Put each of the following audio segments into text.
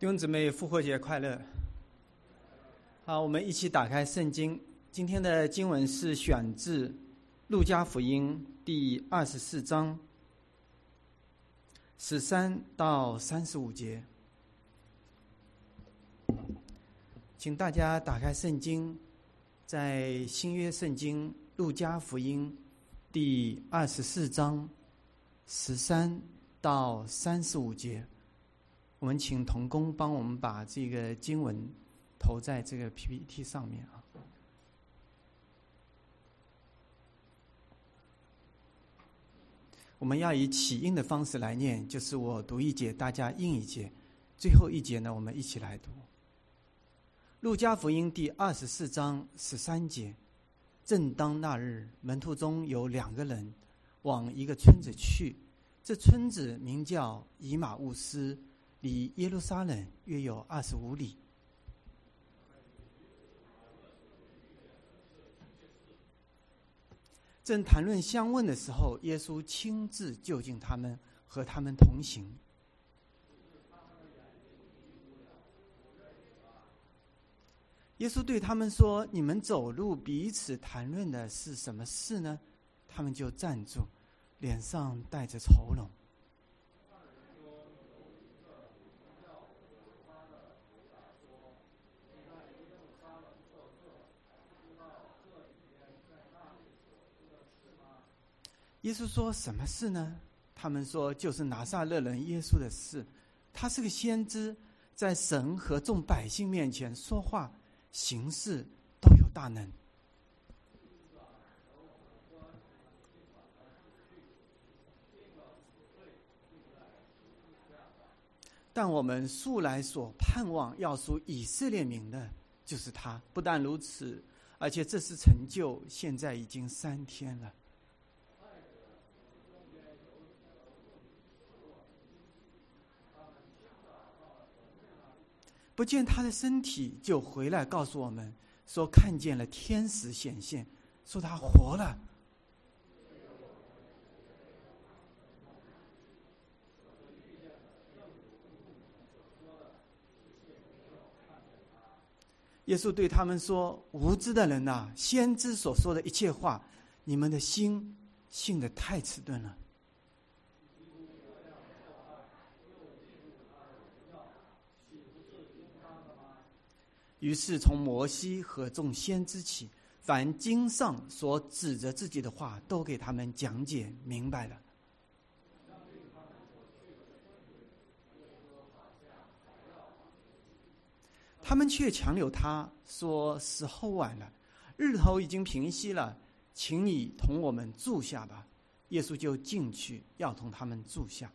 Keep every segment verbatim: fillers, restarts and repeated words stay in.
弟兄姊妹，复活节快乐！好，我们一起打开圣经。今天的经文是选自路加福音第二十四章十三到三十五节。请大家打开圣经，在新约圣经路加福音第二十四章十三到三十五节。我们请同工帮我们把这个经文投在这个 P P T 上面啊。我们要以起印的方式来念，就是我读一节，大家印一节，最后一节呢，我们一起来读。路加福音第二十四章十三节，正当那日，门徒中有两个人往一个村子去，这村子名叫以马忤斯，离耶路撒冷约有二十五里。正谈论相问的时候，耶稣亲自就近他们，和他们同行。耶稣对他们说：“你们走路彼此谈论的是什么事呢？”他们就站住，脸上带着愁容。耶稣说：“什么事呢？”他们说：“就是拿撒勒人耶稣的事。他是个先知，在神和众百姓面前说话行事都有大能。但我们素来所盼望要属以色列民的，就是他。不但如此，而且这是成就，现在已经三天了。”不见他的身体，就回来告诉我们说看见了天使显现，说他活了。耶稣对他们说：“无知的人啊，先知所说的一切话，你们的心信得太迟钝了。”于是从摩西和众先知起，凡经上所指着自己的话，都给他们讲解明白了。他们却强留他说：“时候晚了，日头已经平息了，请你同我们住下吧。”耶稣就进去，要同他们住下。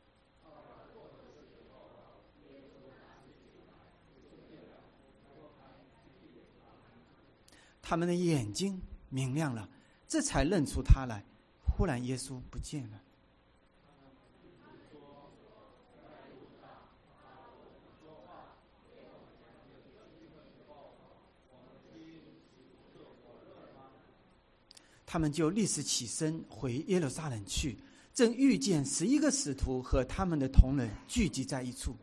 他们的眼睛明亮了，这才认出他来。忽然耶稣不见了。他们就立时起身回耶路撒冷去，正遇见十一个使徒和他们的同人聚集在一处。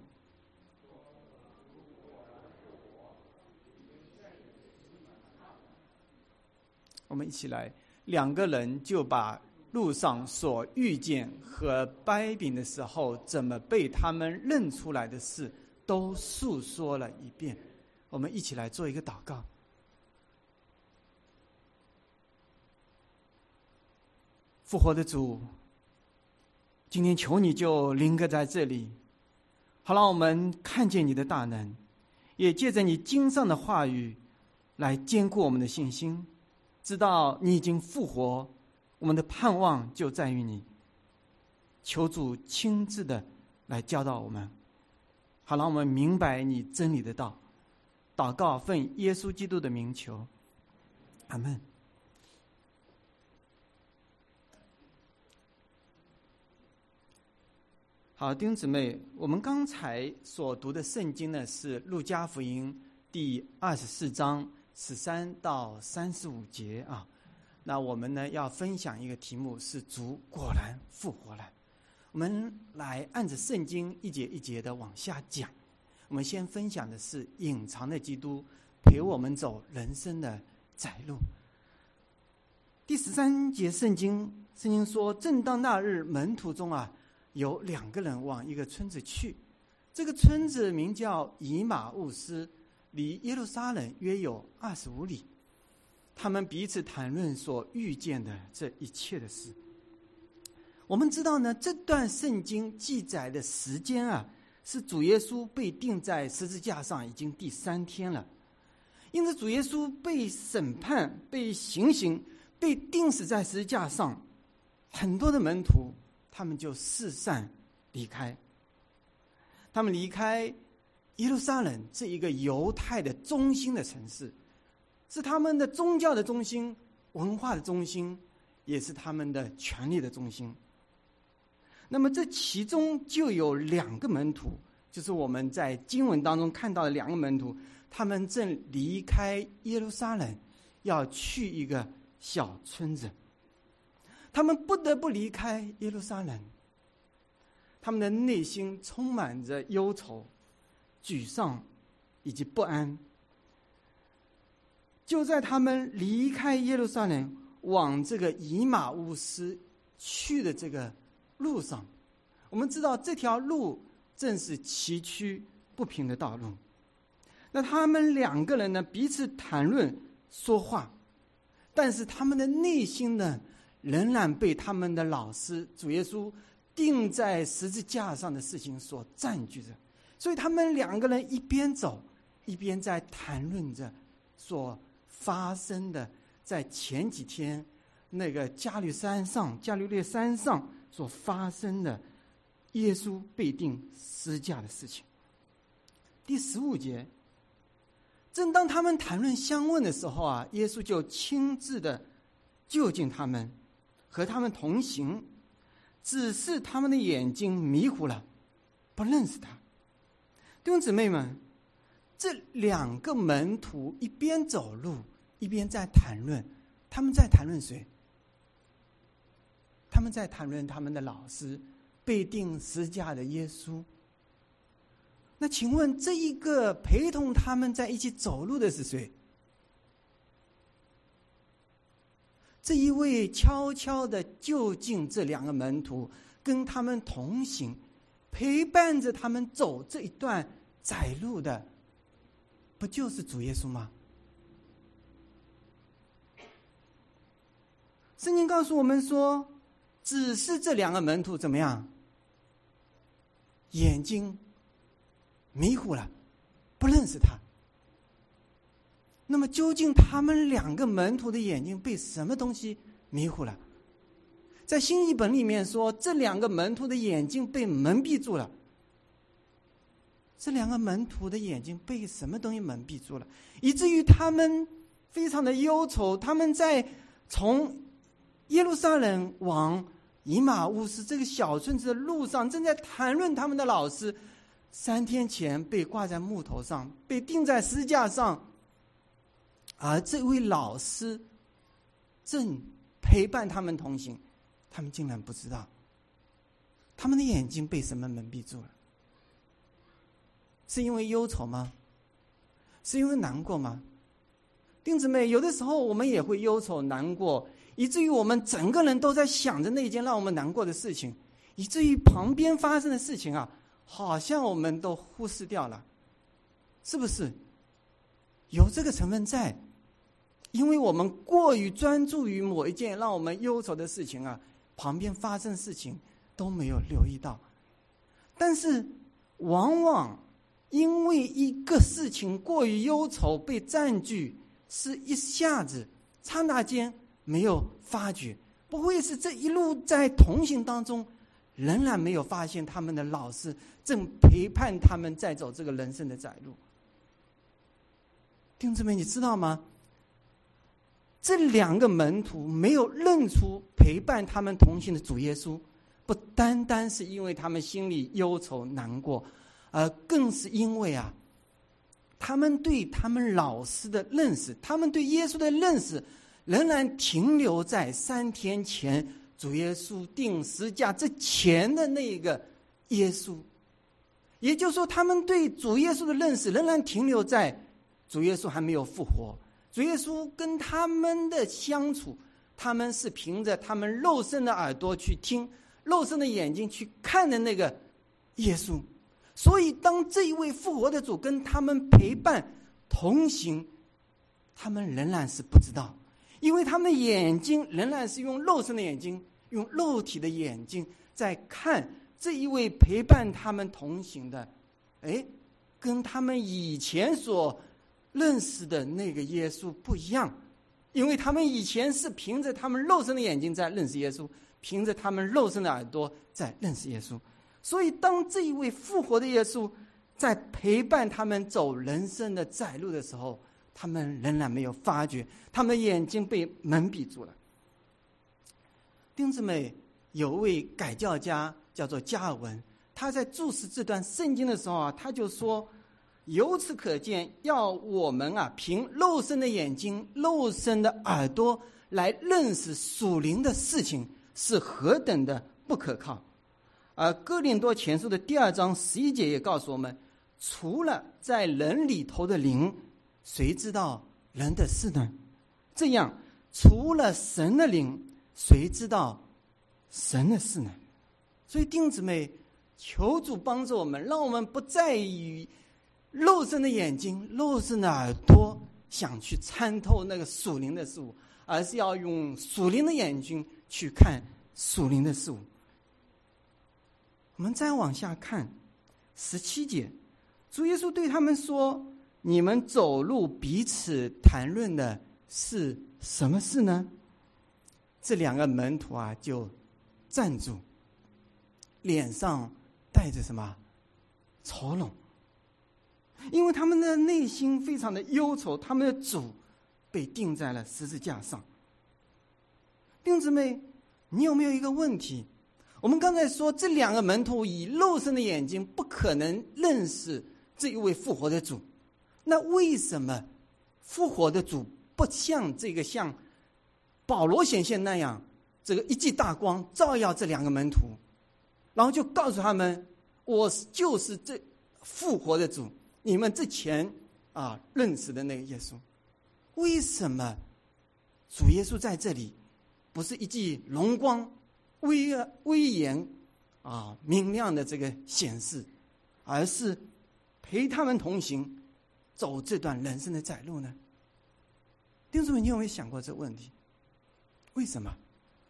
我们一起来，两个人就把路上所遇见和掰饼的时候怎么被他们认出来的事都述说了一遍。我们一起来做一个祷告。复活的主，今天求你就临格在这里，好让我们看见你的大能，也借着你经上的话语来坚固我们的信心，知道你已经复活，我们的盼望就在于你。求主亲自的来教导我们，好让我们明白你真理的道。祷告奉耶稣基督的名求，阿们。好，弟兄姊妹，我们刚才所读的圣经呢，是路加福音第二十四章十三到三十五节啊。那我们呢要分享一个题目，是主果然复活了。我们来按着圣经一节一节的往下讲。 我们先分享的是隐藏的基督陪我们走人生的窄路。第十三节圣经，圣经说，正当那日，门徒中啊有两个人往一个村子去，这个村子名叫以马忤斯，离耶路撒冷约有二十五里。他们彼此谈论所遇见的这一切的事。我们知道呢，这段圣经记载的时间啊，是主耶稣被钉在十字架上已经第三天了。因此主耶稣被审判、被行刑、被钉死在十字架上，很多的门徒他们就四散离开。他们离开耶路撒冷这一个犹太的中心的城市，是他们的宗教的中心、文化的中心，也是他们的权力的中心。那么这其中就有两个门徒，就是我们在经文当中看到的两个门徒，他们正离开耶路撒冷，要去一个小村子。他们不得不离开耶路撒冷，他们的内心充满着忧愁、沮丧以及不安。就在他们离开耶路撒冷往这个以马忤斯去的这个路上，我们知道这条路正是崎岖不平的道路。那他们两个人呢，彼此谈论说话，但是他们的内心呢，仍然被他们的老师主耶稣钉在十字架上的事情所占据着。所以他们两个人一边走，一边在谈论着所发生的在前几天那个加利山上加利略山上所发生的耶稣被钉十字架的事情。第十五节，正当他们谈论相问的时候啊，耶稣就亲自的就近他们，和他们同行，只是他们的眼睛迷糊了，不认识他。弟兄姊妹们，这两个门徒一边走路一边在谈论，他们在谈论谁？他们在谈论他们的老师，被钉十字架的耶稣。那请问这一个陪同他们在一起走路的是谁？这一位悄悄的就近这两个门徒，跟他们同行，陪伴着他们走这一段窄路的，不就是主耶稣吗？圣经告诉我们说，只是这两个门徒怎么样？眼睛迷糊了，不认识他。那么究竟他们两个门徒的眼睛被什么东西迷糊了？在新译本里面说，这两个门徒的眼睛被蒙蔽住了。这两个门徒的眼睛被什么东西蒙蔽住了，以至于他们非常的忧愁。他们在从耶路撒冷往以马忤斯这个小村子的路上，正在谈论他们的老师三天前被挂在木头上，被钉在十字架上，而这位老师正陪伴他们同行，他们竟然不知道。他们的眼睛被什么蒙蔽住了？是因为忧愁吗？是因为难过吗？弟兄姊妹，有的时候我们也会忧愁难过，以至于我们整个人都在想着那件让我们难过的事情，以至于旁边发生的事情啊，好像我们都忽视掉了，是不是？有这个成分在，因为我们过于专注于某一件让我们忧愁的事情啊，旁边发生的事情都没有留意到。但是往往因为一个事情过于忧愁被占据，是一下子刹那间没有发觉，不会是这一路在同行当中仍然没有发现他们的老师正陪伴他们在走这个人生的窄路。弟兄姊妹，你知道吗？这两个门徒没有认出陪伴他们同行的主耶稣，不单单是因为他们心里忧愁难过，而更是因为啊，他们对他们老师的认识，他们对耶稣的认识仍然停留在三天前主耶稣钉十字架之前的那个耶稣。 也就是说，他们对主耶稣的认识仍然停留在主耶稣还没有复活，主耶稣跟他们的相处，他们是凭着他们肉身的耳朵去听，肉身的眼睛去看的那个耶稣。所以当这一位复活的主跟他们陪伴同行，他们仍然是不知道，因为他们的眼睛仍然是用肉身的眼睛，用肉体的眼睛在看这一位陪伴他们同行的，哎，跟他们以前所认识的那个耶稣不一样。因为他们以前是凭着他们肉身的眼睛在认识耶稣，凭着他们肉身的耳朵在认识耶稣。所以当这一位复活的耶稣在陪伴他们走人生的窄路的时候，他们仍然没有发觉，他们的眼睛被蒙蔽住了。弟兄姊妹，有位改教家叫做加尔文，他在注释这段圣经的时候啊，他就说，由此可见，要我们啊凭肉身的眼睛、肉身的耳朵来认识属灵的事情，是何等的不可靠。而哥林多前书的第二章十一节也告诉我们，除了在人里头的灵，谁知道人的事呢？这样，除了神的灵，谁知道神的事呢？所以弟兄姊妹，求主帮助我们，让我们不再以肉身的眼睛、肉身的耳朵想去参透那个属灵的事物，而是要用属灵的眼睛去看属灵的事物。我们再往下看十七节，主耶稣对他们说，你们走路彼此谈论的是什么事呢？这两个门徒啊就站住，脸上带着什么愁容，因为他们的内心非常的忧愁，他们的主被钉在了十字架上。弟兄姊妹，你有没有一个问题？我们刚才说这两个门徒以肉身的眼睛不可能认识这一位复活的主，那为什么复活的主不像这个像保罗显现那样，这个一记大光照耀这两个门徒，然后就告诉他们，我就是这复活的主，你们之前啊认识的那个耶稣。为什么主耶稣在这里不是一记荣光威威严啊明亮的这个显示，而是陪他们同行走这段人生的窄路呢？弟兄姊妹，你有没有想过这个问题？为什么？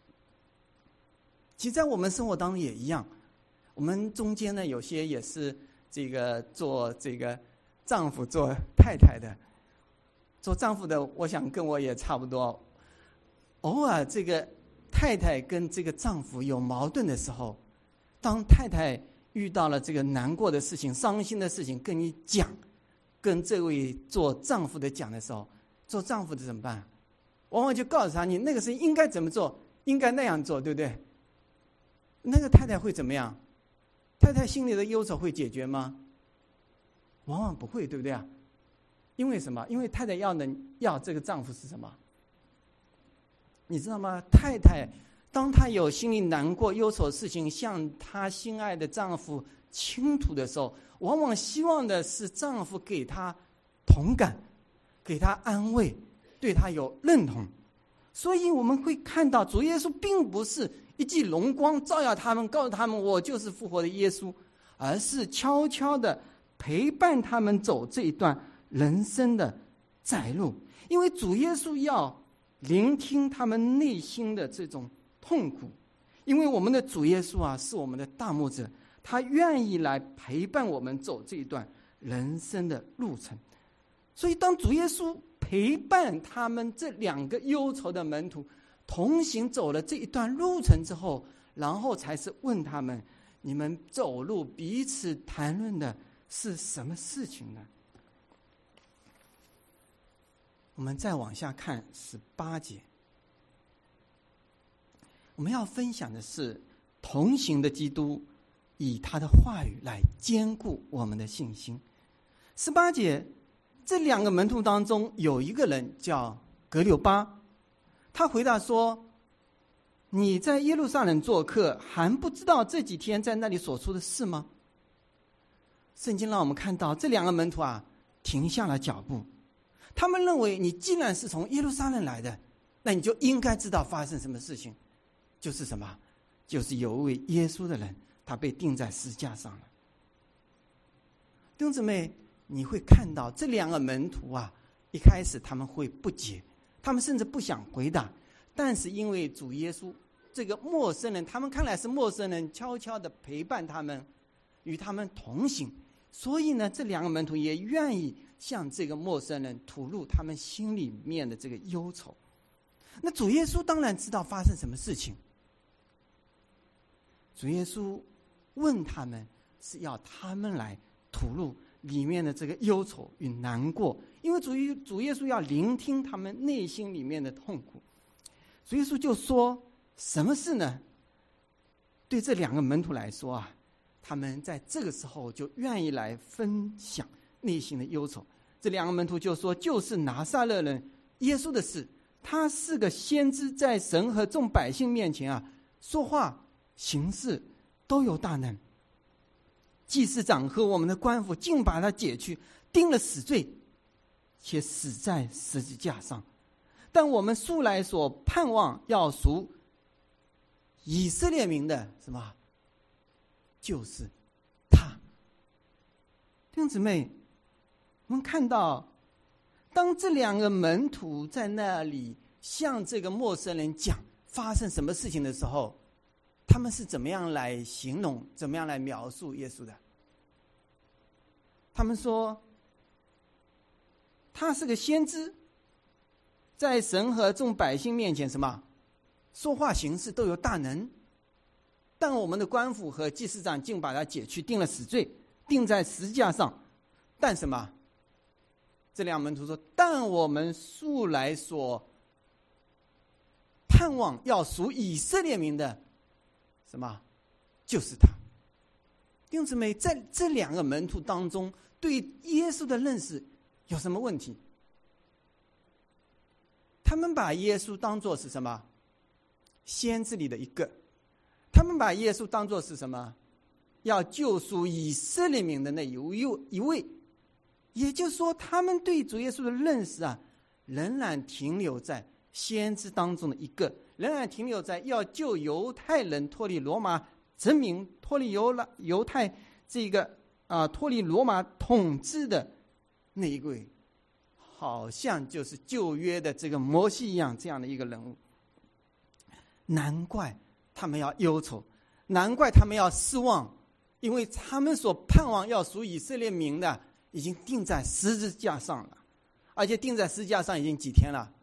其实在我们生活当中也一样，我们中间呢有些也是这个做这个丈夫做太太的，做丈夫的我想跟我也差不多，偶尔这个太太跟这个丈夫有矛盾的时候，当太太遇到了这个难过的事情、伤心的事情跟你讲，跟这位做丈夫的讲的时候，做丈夫的怎么办？往往就告诉他，你那个事应该怎么做，应该那样做，对不对？那个太太会怎么样？太太心里的忧愁会解决吗？往往不会，对不对啊？因为什么？因为太太要能要这个丈夫是什么？你知道吗？太太当她有心里难过忧愁的事情向她心爱的丈夫倾吐的时候，往往希望的是丈夫给她同感，给她安慰，对她有认同。所以我们会看到主耶稣并不是一记荣光照耀他们，告诉他们我就是复活的耶稣，而是悄悄的陪伴他们走这一段人生的窄路。因为主耶稣要聆听他们内心的这种痛苦，因为我们的主耶稣啊是我们的大牧者，他愿意来陪伴我们走这一段人生的路程。所以当主耶稣陪伴他们这两个忧愁的门徒同行走了这一段路程之后，然后才是问他们，你们走路彼此谈论的是什么事情呢？我们再往下看十八节，我们要分享的是同行的基督以他的话语来坚固我们的信心。十八节，这两个门徒当中有一个人叫格留巴，他回答说，你在耶路撒冷做客，还不知道这几天在那里所出的事吗？ 圣经让我们看到这两个门徒啊停下了脚步。他们认为你既然是从耶路撒冷来的，那你就应该知道发生什么事情，就是什么？就是有一位耶稣的人，他被钉在十字架上了。弟兄姊妹，你会看到这两个门徒啊，一开始他们会不解，他们甚至不想回答，但是因为主耶稣这个陌生人，他们看来是陌生人，悄悄地陪伴他们，与他们同行，所以呢，这两个门徒也愿意向这个陌生人吐露他们心里面的这个忧愁。那主耶稣当然知道发生什么事情，主耶稣问他们是要他们来吐露里面的这个忧愁与难过，因为主耶主耶稣要聆听他们内心里面的痛苦。主耶稣就说什么事呢？对这两个门徒来说啊，他们在这个时候就愿意来分享内心的忧愁。这两个门徒就说，就是拿撒勒人耶稣的事，他是个先知，在神和众百姓面前啊，说话行事都有大能。祭司长和我们的官府竟把他解去，钉了死罪，且死在十字架上。但我们素来所盼望要赎以色列民的什么？就是他。弟兄姊妹，我们看到，当这两个门徒在那里向这个陌生人讲发生什么事情的时候，他们是怎么样来形容，怎么样来描述耶稣的？他们说，他是个先知，在神和众百姓面前什么？说话行事都有大能。但我们的官府和祭司长竟把他解去，定了死罪，钉在十字架上。但什么？这两门徒说，但我们素来所盼望要赎以色列民的什么？就是他。弟兄姊妹，在这两个门徒当中，对耶稣的认识有什么问题？他们把耶稣当作是什么？先知里的一个。他们把耶稣当作是什么？要救赎以色列民的那一位。也就是说，他们对主耶稣的认识啊，仍然停留在先知当中的一个，仍然停留在要救犹太人脱离罗马殖民，脱离犹犹太这个啊、呃、脱离罗马统治的那一位，好像就是旧约的这个摩西一样这样的一个人物。难怪他们要忧愁，难怪他们要失望，因为他们所盼望要赎以色列民的已经钉在十字架上了，而且钉在十字架上已经几天了？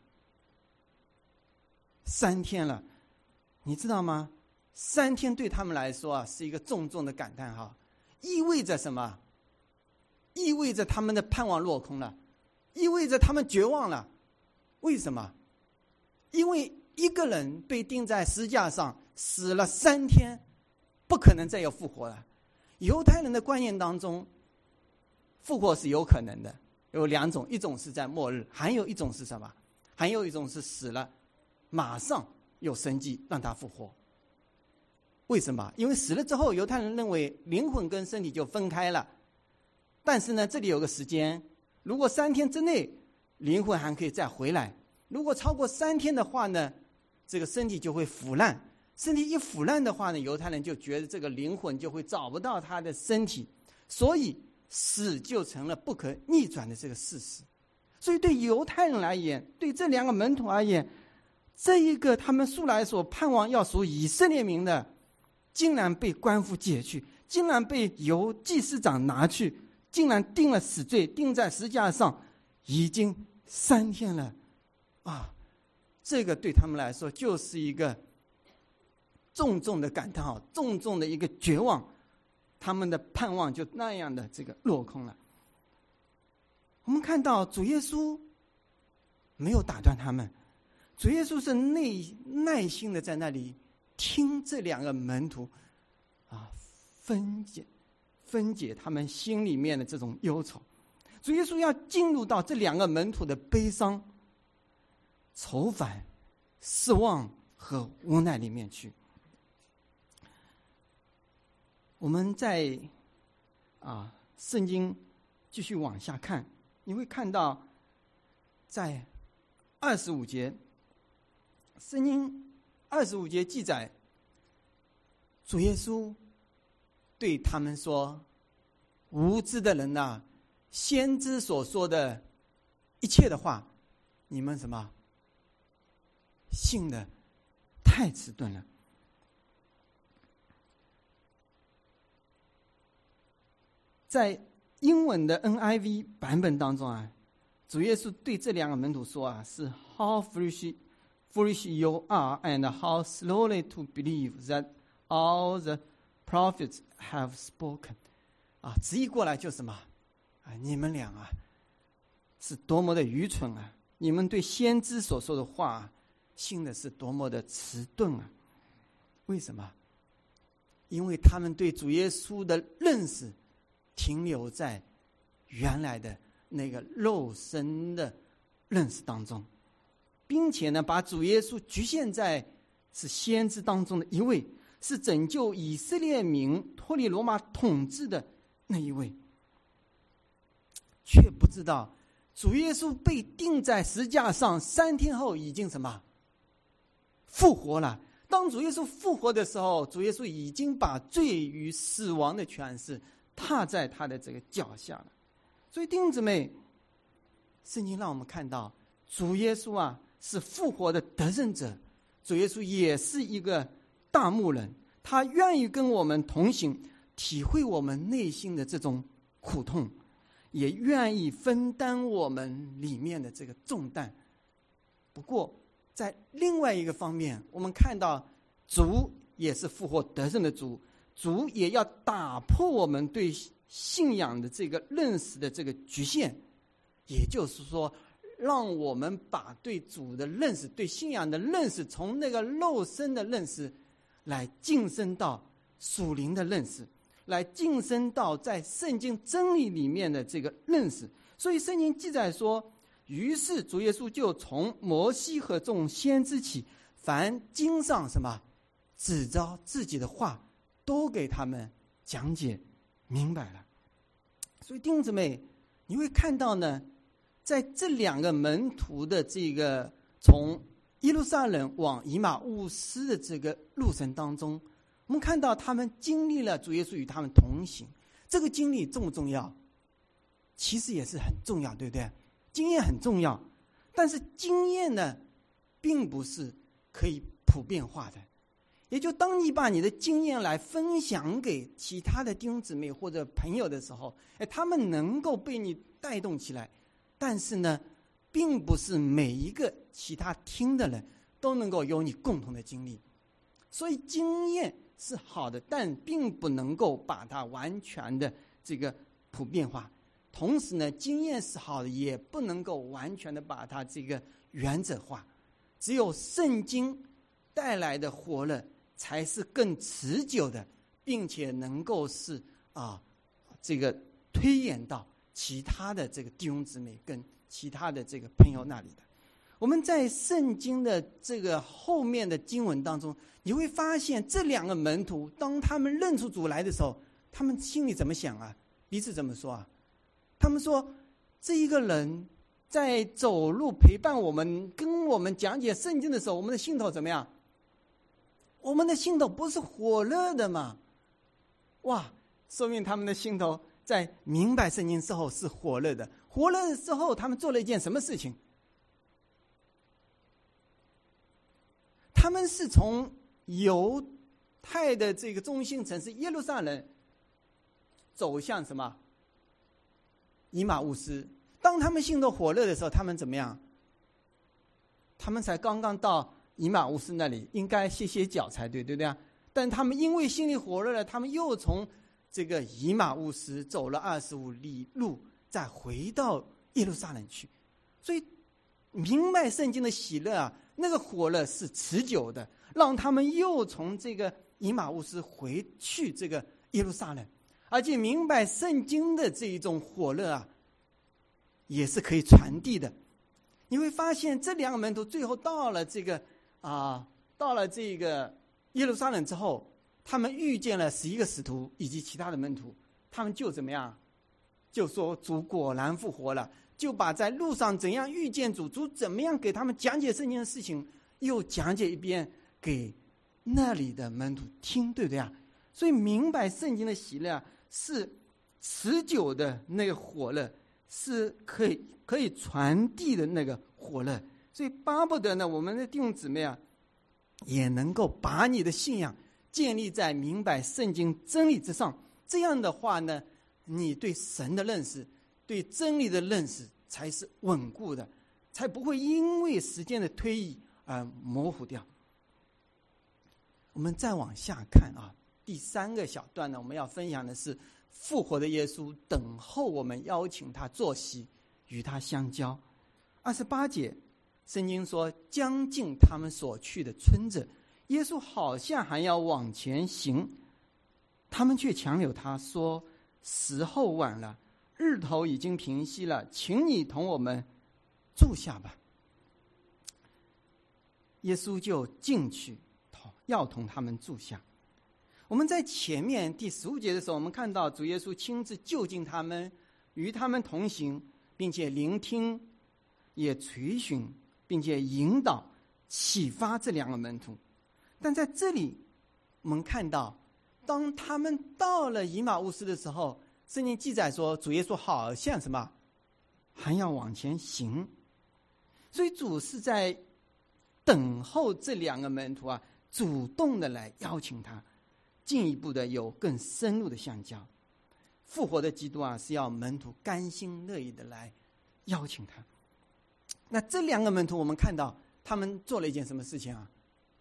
三天了。你知道吗？三天对他们来说啊，是一个重重的感叹号。意味着什么？意味着他们的盼望落空了，意味着他们绝望了。为什么？因为一个人被钉在十字架上死了三天，不可能再有复活了。犹太人的观念当中，复活是有可能的，有两种，一种是在末日，还有一种是什么？还有一种是死了马上有神迹让他复活。为什么？因为死了之后，犹太人认为灵魂跟身体就分开了。但是呢，这里有个时间，如果三天之内灵魂还可以再回来，如果超过三天的话呢，这个身体就会腐烂。身体一腐烂的话呢，犹太人就觉得这个灵魂就会找不到他的身体，所以死就成了不可逆转的这个事实。所以对犹太人而言，对这两个门徒而言，这一个他们素来所盼望要属以色列民的，竟然被官府解去，竟然被由祭司长拿去，竟然定了死罪，钉在十字架上，已经三天了啊！这个对他们来说就是一个重重的感叹号，重重的一个绝望，他们的盼望就那样的这个落空了。我们看到主耶稣没有打断他们，主耶稣是内耐心的在那里听这两个门徒啊分解分解他们心里面的这种忧愁。主耶稣要进入到这两个门徒的悲伤、愁烦、失望和无奈里面去。我们在啊圣经继续往下看，你会看到在二十五节，圣经二十五节记载，主耶稣对他们说：“无知的人呐、啊，先知所说的一切的话，你们什么信的太迟钝了。”在英文的 N I V 版本当中啊，主耶稣对这两个门徒说啊，是 How foolish, foolish you are, and how slowly to believe that all the prophets have spoken。啊，直译过来就什么啊？你们俩啊，是多么的愚蠢啊！你们对先知所说的话、啊，信的是多么的迟钝啊！为什么？因为他们对主耶稣的认识停留在原来的那个肉身的认识当中，并且呢，把主耶稣局限在是先知当中的一位，是拯救以色列民脱离罗马统治的那一位，却不知道主耶稣被钉在十字架上三天后已经什么复活了。当主耶稣复活的时候，主耶稣已经把罪与死亡的权势踏在他的这个脚下了。所以弟兄姊妹，圣经让我们看到主耶稣啊是复活的得胜者，主耶稣也是一个大牧人，他愿意跟我们同行，体会我们内心的这种苦痛，也愿意分担我们里面的这个重担。不过在另外一个方面，我们看到主也是复活得胜的主，主也要打破我们对信仰的这个认识的这个局限，也就是说，让我们把对主的认识、对信仰的认识，从那个肉身的认识来晋升到属灵的认识，来晋升到在圣经真理里面的这个认识。所以圣经记载说，于是主耶稣就从摩西和众先知起，凡经上什么指着自己的话，都给他们讲解明白了。所以弟兄姊妹，你会看到呢，在这两个门徒的这个从耶路撒冷往以马忤斯的这个路程当中，我们看到他们经历了主耶稣与他们同行。这个经历重不重要？其实也是很重要，对不对？经验很重要，但是经验呢，并不是可以普遍化的。也就当你把你的经验来分享给其他的弟兄姊妹或者朋友的时候，哎，他们能够被你带动起来，但是呢，并不是每一个其他听的人都能够有你共同的经历。所以经验是好的，但并不能够把它完全的这个普遍化。同时呢，经验是好的，也不能够完全的把它这个原则化。只有圣经带来的活了，才是更持久的，并且能够是啊，这个推演到其他的这个弟兄姊妹跟其他的这个朋友那里的。我们在圣经的这个后面的经文当中，你会发现这两个门徒，当他们认出主来的时候，他们心里怎么想啊？彼此怎么说啊？他们说，这一个人在走路陪伴我们，跟我们讲解圣经的时候，我们的心头怎么样？我们的心头不是火热的吗？哇，说明他们的心头在明白圣经之后是火热的。火热的时候，他们做了一件什么事情？他们是从犹太的这个中心城市耶路撒冷走向什么？以马忤斯。当他们心头火热的时候，他们怎么样？他们才刚刚到以马忤斯那里，应该歇歇脚才对，对不对啊？但他们因为心里火热了，他们又从这个以马忤斯走了二十五里路，再回到耶路撒冷去。所以明白圣经的喜乐啊，那个火热是持久的，让他们又从这个以马忤斯回去这个耶路撒冷。而且明白圣经的这一种火热啊，也是可以传递的。你会发现这两个门徒最后到了这个啊，到了这个耶路撒冷之后，他们遇见了十一个使徒以及其他的门徒，他们就怎么样？ 就说主果然复活了，就把在路上怎样遇见主，主怎么样给他们讲解圣经的事情，又讲解一遍给那里的门徒听，对不对啊？所以明白圣经的喜乐是持久的那个火热，是可以可以传递的那个火热。所以巴不得呢，我们的弟兄姊妹啊，也能够把你的信仰建立在明白圣经真理之上。这样的话呢，你对神的认识，对真理的认识才是稳固的，才不会因为时间的推移而模糊掉。我们再往下看啊，第三个小段呢，我们要分享的是复活的耶稣等候我们邀请他坐席，与他相交。二十八节，圣经说，将近他们所去的村子，耶稣好像还要往前行，他们却强留他说，时候晚了，日头已经平息了，请你同我们住下吧。耶稣就进去，要同他们住下。我们在前面第十五节的时候，我们看到主耶稣亲自就近他们，与他们同行，并且聆听，也垂询，并且引导启发这两个门徒。但在这里我们看到，当他们到了以马忤斯的时候，圣经记载说主耶稣好像什么还要往前行。所以主是在等候这两个门徒啊，主动的来邀请他进一步的有更深入的相交。复活的基督啊，是要门徒甘心乐意的来邀请他。那这两个门徒，我们看到他们做了一件什么事情啊？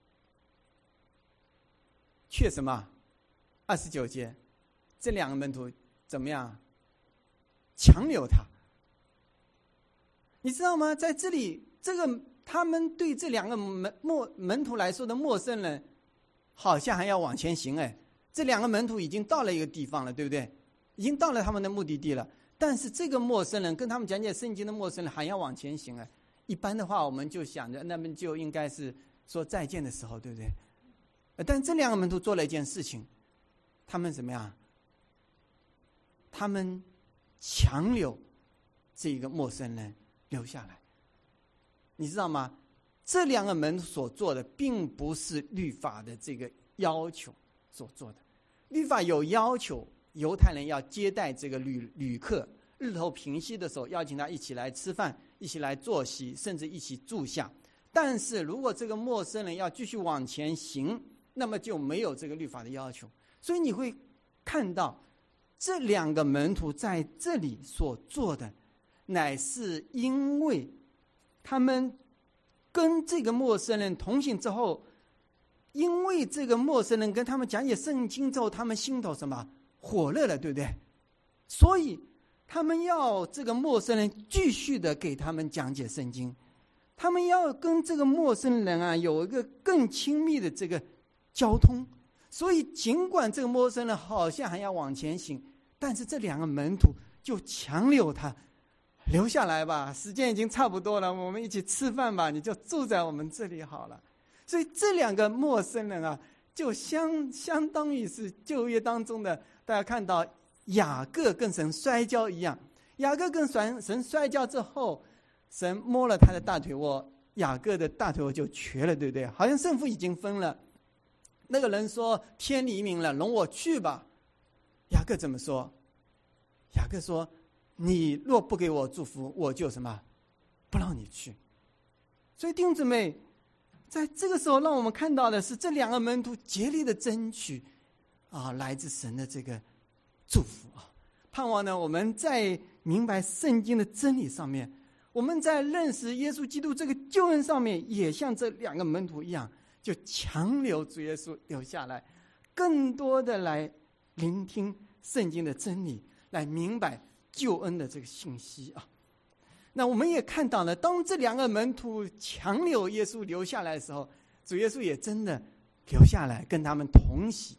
却什么？二十九节，这两个门徒怎么样？强留他。你知道吗？在这里，这个他们对这两个门门门徒来说的陌生人，好像还要往前行。哎，这两个门徒已经到了一个地方了，对不对？已经到了他们的目的地了。但是这个陌生人跟他们讲解圣经的陌生人还要往前行。哎，一般的话我们就想着，那么就应该是说再见的时候，对不对？但这两个门徒做了一件事情，他们怎么样？他们强留这个陌生人留下来。你知道吗？这两个门徒所做的并不是律法的这个要求所做的。律法有要求犹太人要接待这个旅旅客，日头平息的时候邀请他一起来吃饭，一起来坐席，甚至一起住下。但是如果这个陌生人要继续往前行，那么就没有这个律法的要求。所以你会看到这两个门徒在这里所做的，乃是因为他们跟这个陌生人同行之后，因为这个陌生人跟他们讲解圣经之后，他们心头什么火热了，对不对？所以他们要这个陌生人继续的给他们讲解圣经，他们要跟这个陌生人啊有一个更亲密的这个交通。所以尽管这个陌生人好像还要往前行，但是这两个门徒就强留他留下来吧，时间已经差不多了，我们一起吃饭吧，你就住在我们这里好了。所以这两个陌生人啊，就相相当于是旧约当中的，大家看到雅各跟神摔跤一样。雅各跟神神摔跤之后，神摸了他的大腿窝，雅各的大腿窝就瘸了，对不对？好像胜负已经分了。那个人说天黎明了，容我去吧。雅各怎么说？雅各说，你若不给我祝福，我就什么不让你去。所以弟兄姊妹，在这个时候让我们看到的是这两个门徒竭力的争取啊，来自神的这个祝福啊。盼望呢，我们在明白圣经的真理上面，我们在认识耶稣基督这个救恩上面，也像这两个门徒一样，就强留主耶稣留下来，更多的来聆听圣经的真理，来明白救恩的这个信息啊。那我们也看到了，当这两个门徒强留耶稣留下来的时候，主耶稣也真的留下来跟他们同席。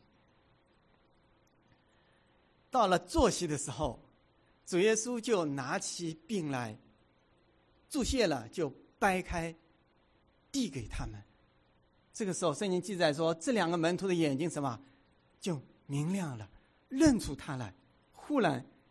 到了坐席的时候，主耶稣就拿起饼来，祝谢了，就掰开递给他们。这个时候圣经记载说，这两个门徒的眼睛什么就明亮了，认出他来，忽然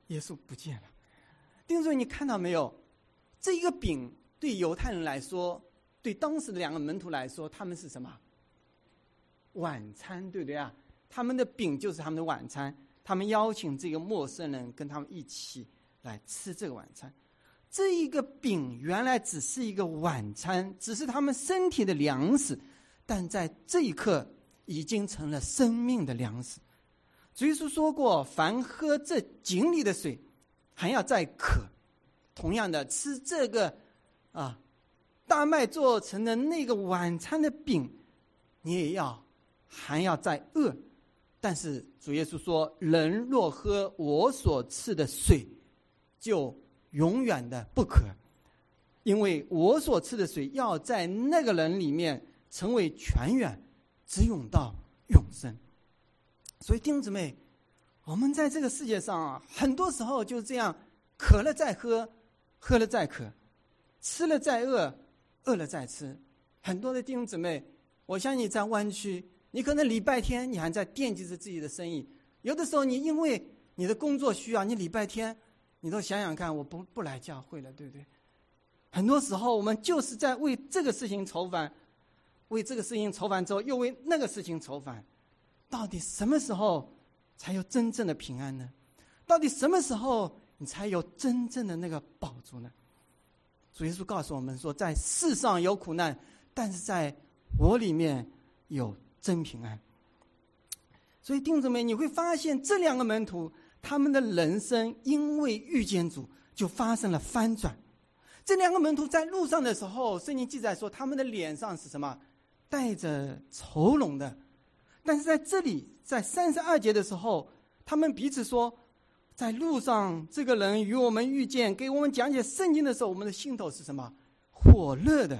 耶稣不见了。弟兄姊妹，你看到没有？这一个饼对犹太人来说，对当时的两个门徒来说，他们是什么？晚餐，对不对啊？他们的饼就是他们的晚餐，他们邀请这个陌生人跟他们一起来吃这个晚餐。这一个饼原来只是一个晚餐，只是他们身体的粮食，但在这一刻已经成了生命的粮食。主耶稣说过，凡喝这井里的水还要再渴，同样的吃这个啊大麦做成的那个晚餐的饼，你也要还要再饿。但是主耶稣说，人若喝我所赐的水，就永远的不渴，因为我所赐的水要在那个人里面成为泉源，直涌到永生。所以弟兄姊妹，我们在这个世界上啊，很多时候就这样，渴了再喝，喝了再渴，吃了再饿，饿了再吃。很多的弟兄姊妹，我相信在湾区，你可能礼拜天你还在惦记着自己的生意，有的时候你因为你的工作需要，你礼拜天你都想想看，我不不来教会了，对不对？很多时候我们就是在为这个事情愁烦，为这个事情愁烦之后，又为那个事情愁烦。到底什么时候才有真正的平安呢？到底什么时候你才有真正的那个宝珠呢？主耶稣告诉我们说，在世上有苦难，但是在我里面有真平安。所以弟兄姊妹，你会发现这两个门徒，他们的人生因为遇见主就发生了翻转。这两个门徒在路上的时候，圣经记载说他们的脸上是什么？带着愁容的。但是在这里，在三十二节的时候，他们彼此说，在路上这个人与我们遇见，给我们讲解圣经的时候，我们的心头是什么？火热的。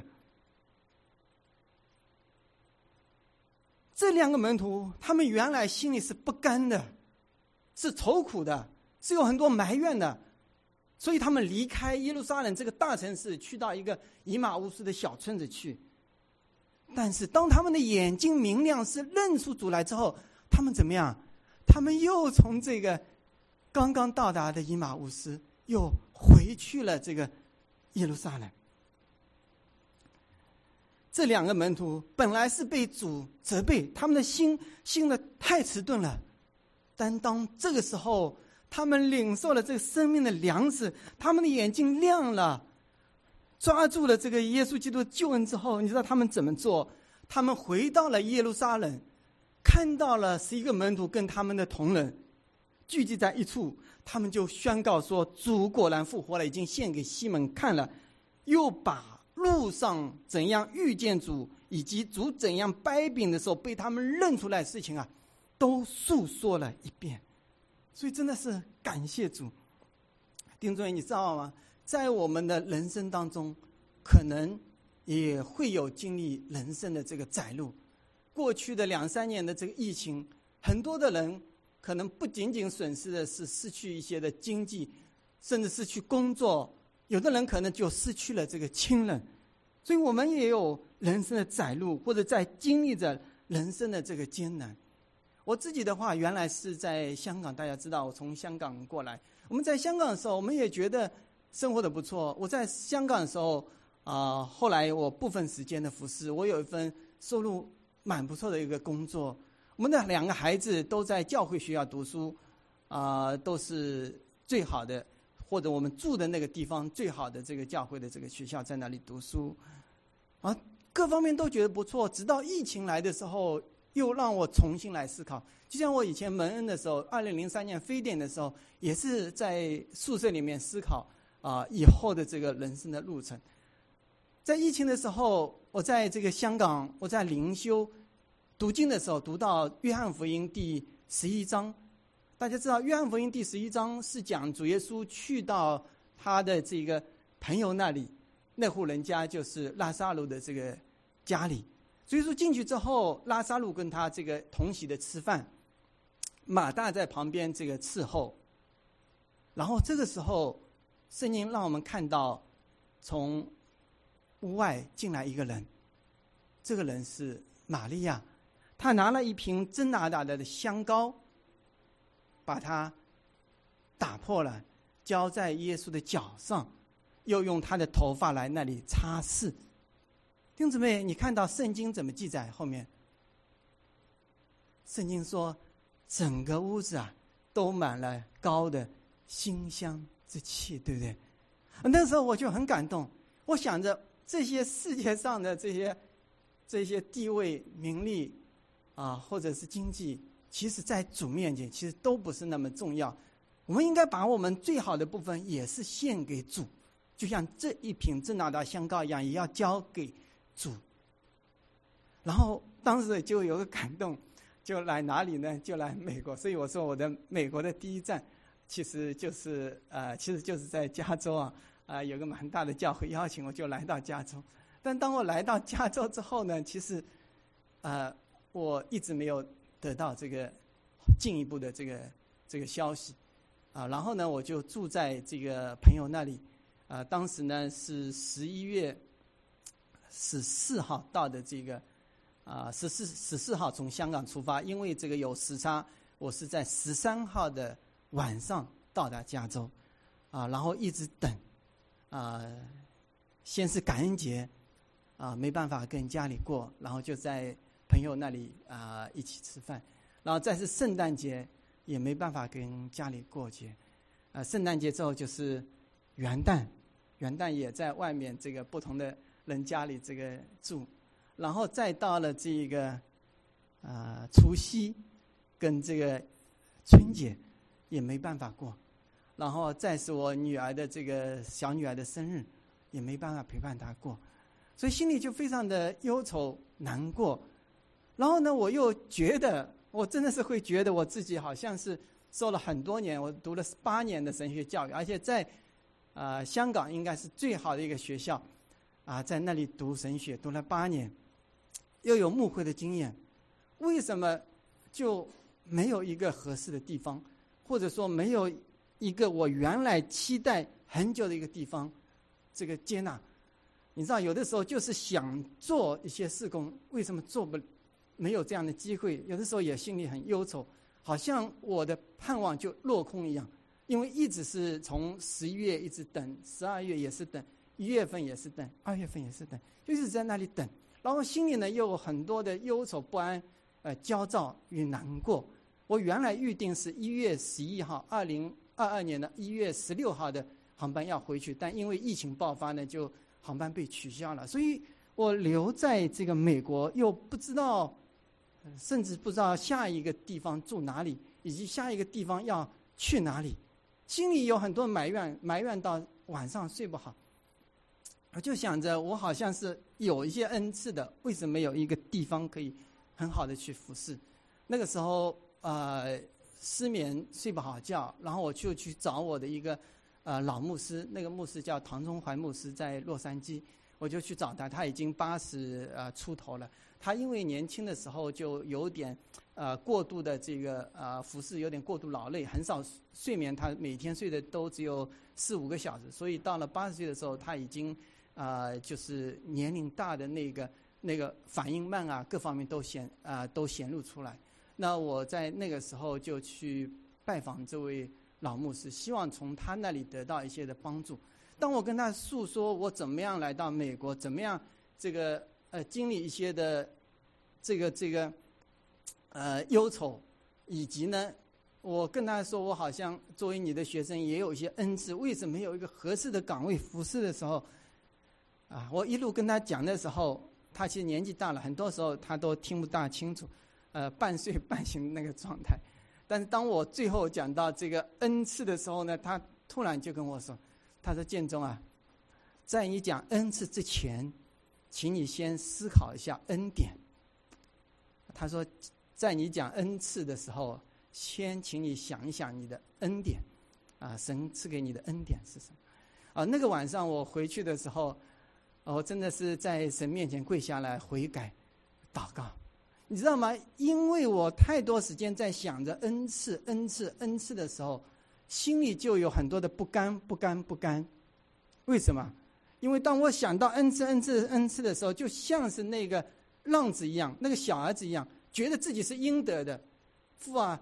这两个门徒，他们原来心里是不甘的，是愁苦的，是有很多埋怨的，所以他们离开耶路撒冷这个大城市，去到一个以马乌斯的小村子去。但是当他们的眼睛明亮，是认出主来之后，他们怎么样？他们又从这个刚刚到达的以马乌斯又回去了这个耶路撒冷。这两个门徒本来是被主责备，他们的心心的太迟钝了，但当这个时候他们领受了这个生命的粮食，他们的眼睛亮了，抓住了这个耶稣基督的救恩之后，你知道他们怎么做？他们回到了耶路撒冷，看到了十一个门徒跟他们的同人聚集在一处，他们就宣告说，主果然复活了，已经献给西门看了，又把路上怎样遇见主，以及主怎样掰饼的时候被他们认出来的事情啊，都述说了一遍。所以真的是感谢主。弟兄姊妹，你知道吗？在我们的人生当中，可能也会有经历人生的这个窄路。过去的两三年的这个疫情，很多的人可能不仅仅损失的是失去一些的经济，甚至失去工作，有的人可能就失去了这个亲人。所以我们也有人生的窄路，或者在经历着人生的这个艰难。我自己的话，原来是在香港，大家知道我从香港过来。我们在香港的时候，我们也觉得生活的不错。我在香港的时候啊、呃，后来我部分时间的服侍，我有一份收入蛮不错的一个工作。我们的两个孩子都在教会学校读书，啊、呃，都是最好的，或者我们住的那个地方最好的这个教会的这个学校，在那里读书，啊，各方面都觉得不错。直到疫情来的时候，又让我重新来思考。就像我以前蒙恩的时候，二零零三年非典的时候，也是在宿舍里面思考啊、呃、以后的这个人生的路程。在疫情的时候，我在这个香港，我在灵修读经的时候，读到约翰福音第十一章。大家知道，约翰福音第十一章是讲主耶稣去到他的这个朋友那里，那户人家就是拉撒路的这个家里。主耶稣进去之后，拉撒路跟他这个同席的吃饭，马大在旁边这个伺候。然后这个时候，圣经让我们看到，从屋外进来一个人，这个人是玛利亚，她拿了一瓶真拿达的香膏，把它打打破了，浇在耶稣的脚上，又用他的头发来那里擦拭。弟兄姊妹，你看到圣经怎么记载？后面圣经说，整个屋子啊都满了膏的馨香之气，对不对？那时候我就很感动，我想着这些世界上的这些这些地位、名利啊，或者是经济，其实在主面前其实都不是那么重要。我们应该把我们最好的部分也是献给主，就像这一瓶真拿达香膏一样，也要交给主。然后当时就有个感动，就来哪里呢？就来美国。所以我说我的美国的第一站，其实就是呃，其实就是在加州啊，啊、呃，有个蛮大的教会邀请我，就来到加州。但当我来到加州之后呢，其实，呃，我一直没有得到这个进一步的这个这个消息，啊，然后呢，我就住在这个朋友那里，啊，当时呢是十一月十四号到的这个。啊，十四十四号从香港出发，因为这个有时差，我是在十三号的晚上到达加州，啊，然后一直等，啊，先是感恩节，啊，没办法跟家里过，然后就在朋友那里啊一起吃饭，然后再是圣诞节也没办法跟家里过节，啊，圣诞节之后就是元旦，元旦也在外面这个不同的人家里这个住。然后再到了这个，啊、呃，除夕，跟这个春节，也没办法过，然后再是我女儿的这个小女儿的生日，也没办法陪伴她过，所以心里就非常的忧愁难过。然后呢，我又觉得，我真的是会觉得我自己好像是受了很多年，我读了八年的神学教育，而且在啊、呃、香港应该是最好的一个学校，啊，在那里读神学读了八年。又有牧会的经验，为什么就没有一个合适的地方，或者说没有一个我原来期待很久的一个地方，这个接纳？你知道，有的时候就是想做一些事工，为什么做不没有这样的机会？有的时候也心里很忧愁，好像我的盼望就落空一样，因为一直是从十一月一直等，十二月也是等，一月份也是等，二月份也是等，就一直在那里等。然后心里呢又有很多的忧愁不安，呃，焦躁与难过。我原来预定是一月十一号，二零二二年的一月十六号的航班要回去，但因为疫情爆发呢，就航班被取消了。所以我留在这个美国，又不知道，甚至不知道下一个地方住哪里，以及下一个地方要去哪里，心里有很多埋怨，埋怨到晚上睡不好。我就想着，我好像是有一些恩赐的，为什么没有一个地方可以很好的去服侍？那个时候，呃，失眠睡不好觉，然后我就去找我的一个呃老牧师，那个牧师叫唐中怀牧师，在洛杉矶，我就去找他，他已经八十呃出头了。他因为年轻的时候就有点呃过度的这个呃服侍，有点过度劳累，很少睡眠，他每天睡的都只有四五个小时，所以到了八十岁的时候，他已经。啊、呃，就是年龄大的那个那个反应慢啊，各方面都显啊、呃、都显露出来。那我在那个时候就去拜访这位老牧师，希望从他那里得到一些的帮助。当我跟他诉说我怎么样来到美国，怎么样这个呃经历一些的这个这个呃忧愁，以及呢，我跟他说我好像作为你的学生也有一些恩赐，为什么没有一个合适的岗位服侍的时候？啊，我一路跟他讲的时候，他其实年纪大了，很多时候他都听不大清楚，呃，半睡半醒那个状态。但是当我最后讲到这个恩赐的时候呢，他突然就跟我说：“他说建中啊，在你讲恩赐之前，请你先思考一下恩典。”他说，在你讲恩赐的时候，先请你想一想你的恩典，啊，神赐给你的恩典是什么？啊，那个晚上我回去的时候。我真的是在神面前跪下来悔改、祷告，你知道吗？因为我太多时间在想着恩赐、恩赐、恩赐的时候，心里就有很多的不甘、不甘、不甘。为什么？因为当我想到恩赐、恩赐、恩赐的时候，就像是那个浪子一样，那个小儿子一样，觉得自己是应得的。父啊，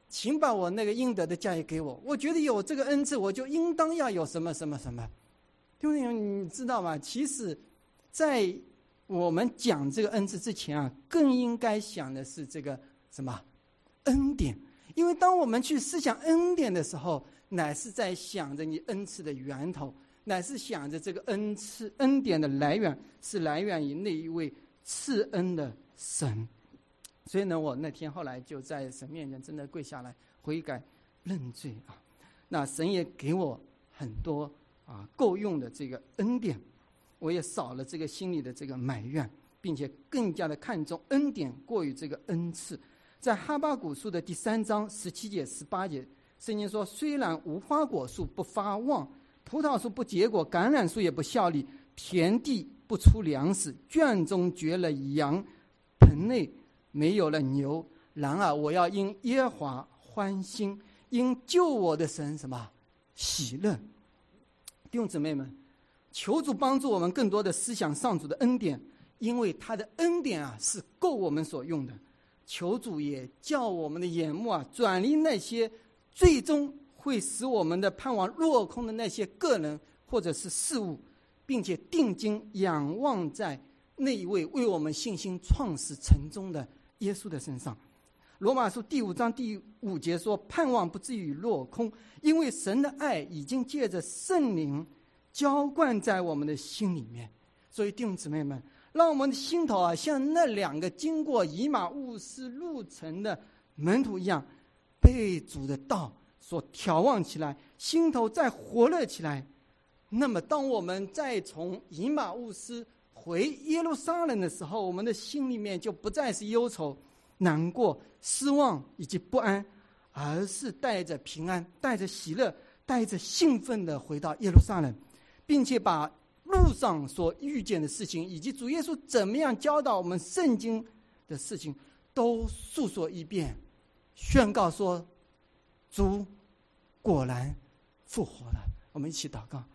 请把我那个应得的家业给我，我觉得有这个恩赐，我就应当要有什么什么什么。弟兄姐妹，你知道吗？其实在我们讲这个恩赐之前啊，更应该想的是这个什么恩典。因为当我们去思想恩典的时候，乃是在想着你恩赐的源头，乃是想着这个恩赐恩典的来源是来源于那一位赐恩的神。所以呢，我那天后来就在神面前真的跪下来悔改认罪啊。那神也给我很多啊够用的这个恩典，我也少了这个心里的这个埋怨，并且更加的看重恩典过于这个恩赐。在哈巴谷书的第三章十七节十八节，圣经说：虽然无花果树不发旺，葡萄树不结果，橄榄树也不效力，田地不出粮食，圈中绝了羊，棚内没有了牛，然而我要因耶和华欢心，因救我的神什么喜乐。弟兄姊妹们，求主帮助我们更多的思想上主的恩典，因为他的恩典啊是够我们所用的。求主也叫我们的眼目啊转离那些最终会使我们的盼望落空的那些个人或者是事物，并且定睛仰望在那一位为我们信心创始成终的耶稣的身上。罗马书第五章第五节说：盼望不至于落空，因为神的爱已经借着圣灵浇灌在我们的心里面。所以弟兄姊妹们，让我们的心头啊像那两个经过以马忤斯路程的门徒一样，被主的道所眺望起来，心头再活络起来。那么当我们再从以马忤斯回耶路撒冷的时候，我们的心里面就不再是忧愁难过失望以及不安，而是带着平安带着喜乐带着兴奋的回到耶路撒冷，并且把路上所遇见的事情以及主耶稣怎么样教导我们圣经的事情都述说一遍，宣告说主果然复活了。我们一起祷告。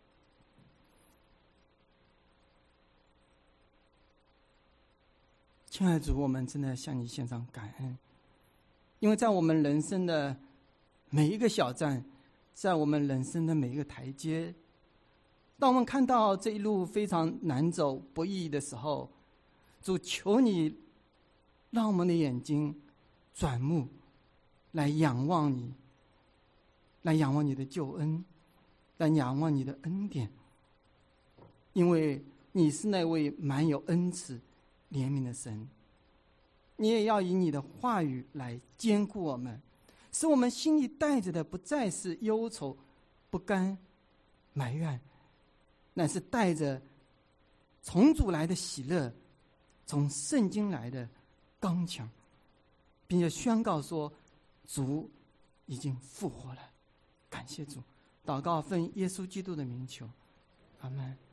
亲爱的主，我们真的向你献上感恩，因为在我们人生的每一个小站，在我们人生的每一个台阶，当我们看到这一路非常难走不易的时候，主求你让我们的眼睛转目来仰望你，来仰望你的救恩，来仰望你的恩典，因为你是那位满有恩慈怜悯的神。你也要以你的话语来坚固我们，使我们心里带着的不再是忧愁不甘埋怨，乃是带着从主来的喜乐，从圣经来的刚强，并且宣告说主已经复活了。感谢主，祷告奉耶稣基督的名求，阿们。